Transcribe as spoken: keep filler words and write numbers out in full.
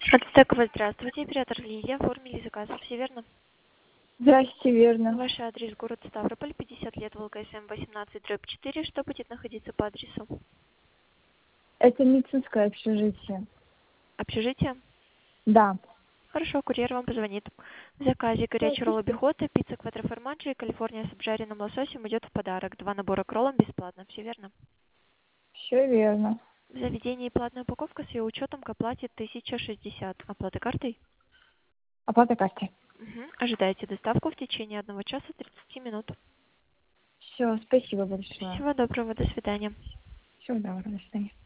Ацтекова, здравствуйте. Оператор Лилия. Оформили заказ. Все верно? Здрасте, верно. Ваш адрес город Ставрополь, пятьдесят лет, ВЛКСМ восемнадцать, дробь четыре. Что будет находиться по адресу? Это медицинское общежитие. Общежитие? Да. Хорошо, курьер вам позвонит. В заказе горячий ролл Спасибо. обихода, пицца квадроформаджи и Калифорния с обжаренным лососем идет в подарок. Два набора к роллам бесплатно. Все верно? Все верно. В заведении платная упаковка с ее учетом к оплате тысяча шестьдесят. Оплата картой? Оплата картой. Угу. Ожидайте доставку в течение одного часа тридцати минут. Все, спасибо большое. Всего доброго, до свидания. Всего доброго, до свидания.